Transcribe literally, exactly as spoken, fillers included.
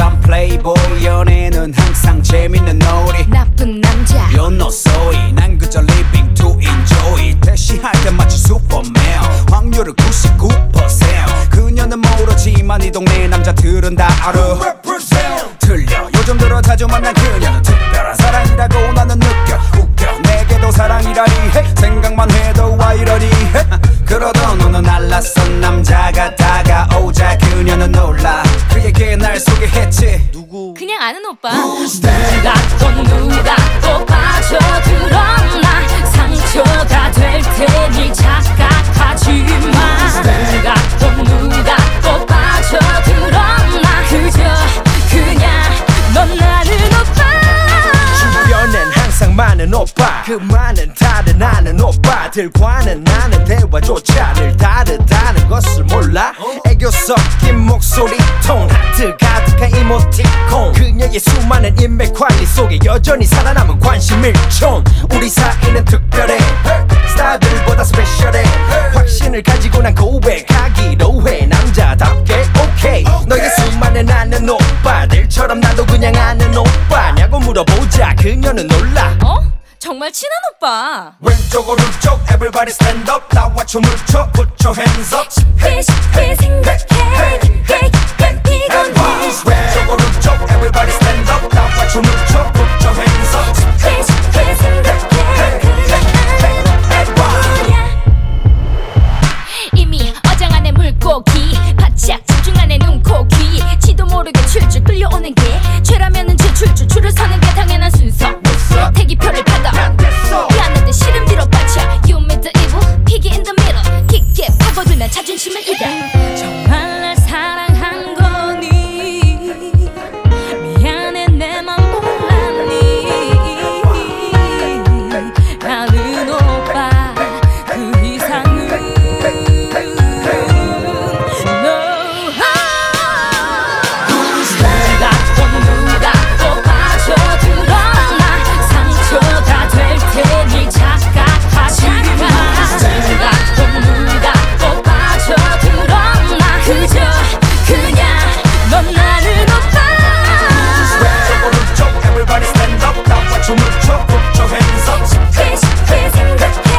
난 플레이보이 연애는 항상 재밌는 놀이 나쁜 남자 You know soy 난 그저 living to enjoy 대시할 때 마치 슈퍼맨 확률은 구십구 퍼센트 그녀는 모르지만 이 동네 남자들은 다 알아 틀려 요즘 들어 자주 만난 그녀는 특별한 사랑이라고 나는 느껴 웃겨 내게도 사랑이라니 해 생각만 해도 와 이러니 해 그러던 어느 날 낯선 남자가 다가오자 그녀는 놀라 그에게 날 소개했지 누구? 그냥 아는 오빠 누가 또 누가 또 빠져들었나 상처가 될 테니 착각하지마 누가 또 누가 또 빠져들었나 그저 그냥 넌 나는 오빠 주변엔 항상 많은 오빠 그 많은 다른 아는 오빠들과는 나는 대화조차 늘 다르다는 것을 몰라 애교 섞인 목소리 톤 하트 가득한 이모티콘 그녀의 수많은 인맥 관리 속에 여전히 살아남은 관심 일촌 우리 사이는 특별해 스타들보다 스페셜해 확신을 가지고 난 고백하기로 해 남자답게 오케이 너의 수많은 아는 오빠들처럼 나도 그냥 아는 오빠냐고 물어보자 그녀는 놀라 어? 정말 친한 오빠 왼쪽 오른쪽 everybody stand up 나와 춤을 춰 put your hands up 쉽게 쉽게 생각해 hey, 피곤해 왼쪽 오른쪽 everybody stand up 나와 춤을 춰 put your hands up 쉽게 쉽게 생각해 그냥 아는 이미 어장 안에 물고기 바짝 집중 안에 눈코 귀 지도 모르게 출줄 끌려오는 게 죄라면은 제출줄 줄을 서는 게 당연한 순서 태기표를 받아 미안한데 싫음 뒤로 빠져 You made the evil piggy in the middle 깊게 파고들면 자존심을 잃어 정말 날 사랑한 거니 미안해 내 맘 몰랐니 나는 오빠 그 이상은 누가 또 누가 또 빠져들었나 상처가 될 테니 착각하지마 누가 또 누가 또 빠져들었나 그저 그냥 넌 나는 오빠 왼쪽 오른쪽 everybody stand up 나와 춤을 춰 put your hands up 쉽게 쉽게 생각해